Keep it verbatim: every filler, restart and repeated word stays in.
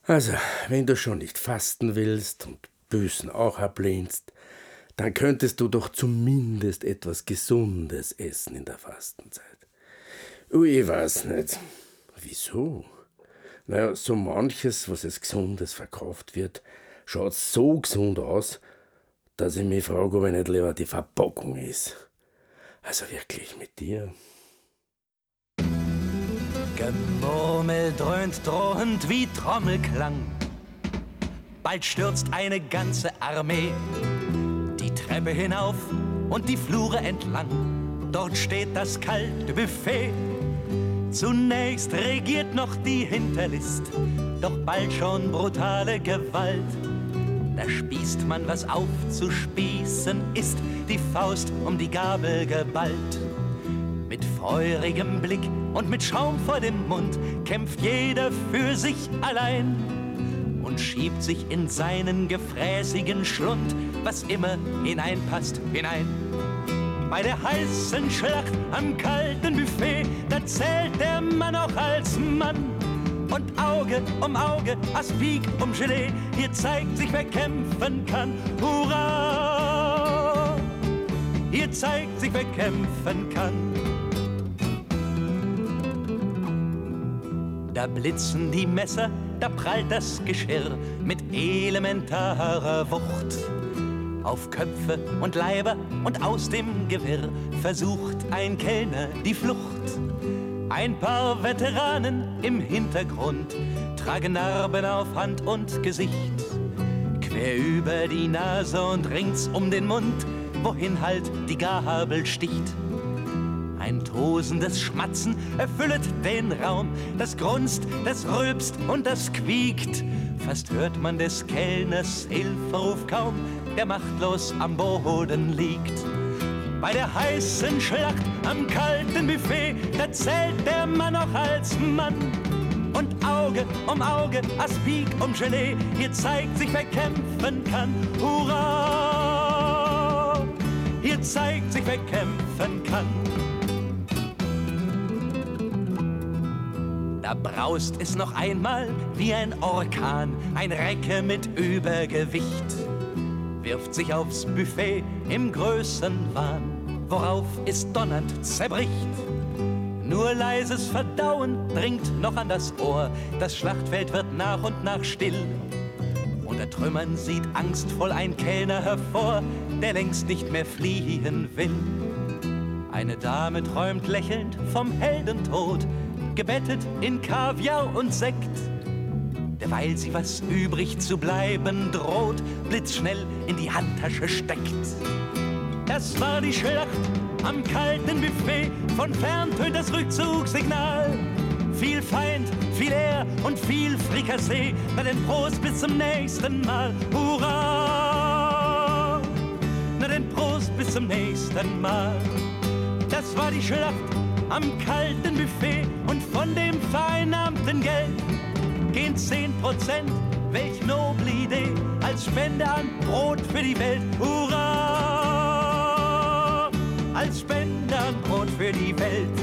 Also, wenn du schon nicht fasten willst und Büßen auch ablehnst, dann könntest du doch zumindest etwas Gesundes essen in der Fastenzeit. Ui, ich weiß nicht. Wieso? Naja, so manches, was als Gesundes verkauft wird, schaut so gesund aus, dass ich mich frage, ob ich nicht lieber die Verpackung ist. Also wirklich mit dir. Gemurmel dröhnt drohend wie Trommelklang. Bald stürzt eine ganze Armee die Treppe hinauf und die Flure entlang. Dort steht das kalte Buffet. Zunächst regiert noch die Hinterlist, doch bald schon brutale Gewalt. Da spießt man, was aufzuspießen ist, die Faust um die Gabel geballt. Mit feurigem Blick und mit Schaum vor dem Mund kämpft jeder für sich allein und schiebt sich in seinen gefräßigen Schlund, was immer hineinpasst, hinein. Bei der heißen Schlacht am kalten Buffet, da zählt der Mann auch als Mann. Und Auge um Auge, Aspik um Gelee, hier zeigt sich, wer kämpfen kann. Hurra! Hier zeigt sich, wer kämpfen kann. Da blitzen die Messer, da prallt das Geschirr mit elementarer Wucht auf Köpfe und Leiber, und aus dem Gewirr versucht ein Kellner die Flucht. Ein paar Veteranen im Hintergrund tragen Narben auf Hand und Gesicht, quer über die Nase und rings um den Mund, wohin halt die Gabel sticht. Ein tosendes Schmatzen erfüllet den Raum, das grunzt, das rülpst und das quiekt. Fast hört man des Kellners Hilferuf kaum, der machtlos am Boden liegt. Bei der heißen Schlacht am kalten Buffet, da zählt der Mann auch als Mann. Und Auge um Auge, Aspik um Gelee, hier zeigt sich, wer kämpfen kann. Hurra! Hier zeigt sich, wer kämpfen kann. Da braust es noch einmal wie ein Orkan, ein Recke mit Übergewicht wirft sich aufs Buffet im Größenwahn, worauf es donnernd zerbricht. Nur leises Verdauen dringt noch an das Ohr, das Schlachtfeld wird nach und nach still. Unter Trümmern sieht angstvoll ein Kellner hervor, der längst nicht mehr fliehen will. Eine Dame träumt lächelnd vom Heldentod, gebettet in Kaviar und Sekt. Derweil sie, was übrig zu bleiben droht, blitzschnell in die Handtasche steckt. Das war die Schlacht am kalten Buffet, von fern tönt das Rückzugssignal. Viel Feind, viel Ehr und viel Frikassee, na denn Prost bis zum nächsten Mal. Hurra! Na denn Prost bis zum nächsten Mal. Das war die Schlacht am kalten Buffet, und von dem vereinnahmten Geld gehen zehn Prozent, welch noble Idee, als Spende an Brot für die Welt. Hurra! Als Spende an Brot für die Welt.